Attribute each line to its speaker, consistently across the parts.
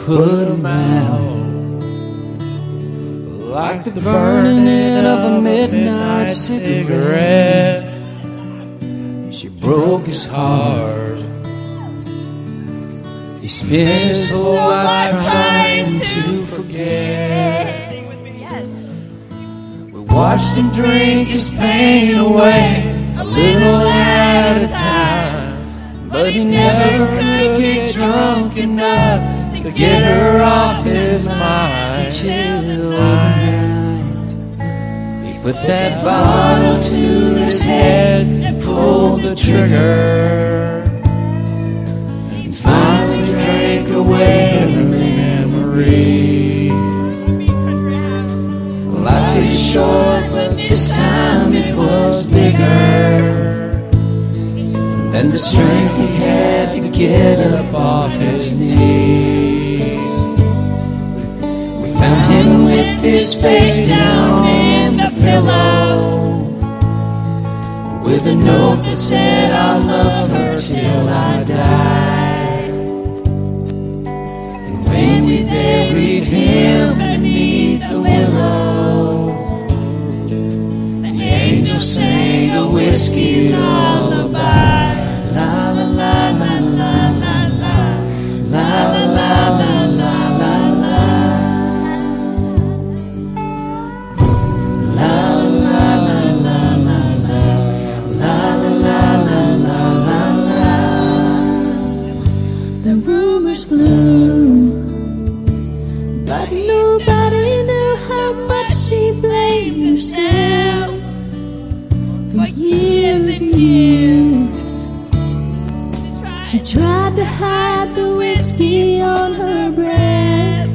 Speaker 1: put 'em out. Like the burning of a midnight cigarette, she broke his heart. He spent his whole life trying to forget. We watched him drink his pain away, a little at a time, but he never could get drunk enough to get her off his mind. Till the night he put that bottle to his head and pulled the trigger, and finally drank away her memory. Life is short, but this time it was bigger than the strength he had to get up off his knees. We found him with his face down in the pillow, with a note that said, "I'll love her till I die." And when we buried him beneath the willow, the angel sang a whiskey lullaby. La la la la la la la, la la la la la la la, la la la la la la, la la la la la la. The rumors flew, but nobody knew how much she blamed herself for years and years. She tried to hide the whiskey on her breath.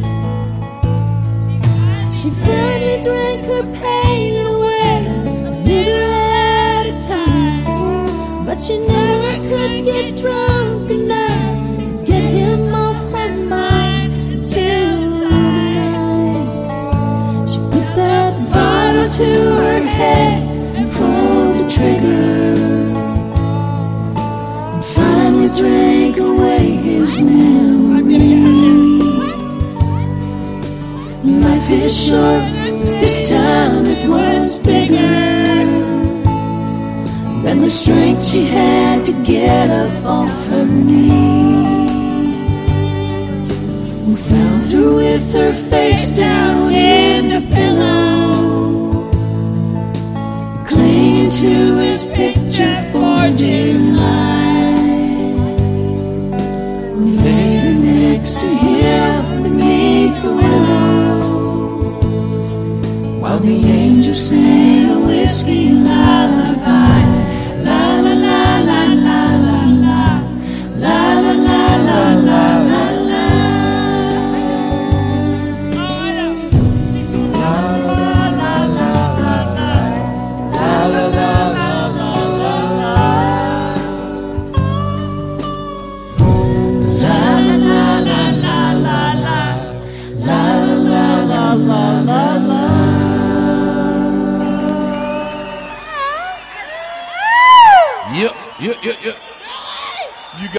Speaker 1: She finally drank her pain away, a little at a time, but she never could get drunk enough to get him off her mind. Until the night she put that bottle to her head and pulled the trigger, drank away his memory. Life is short, this time it was bigger than the strength she had to get up off her knees. We found her with her face down in the pillow, clinging to his picture for dear life.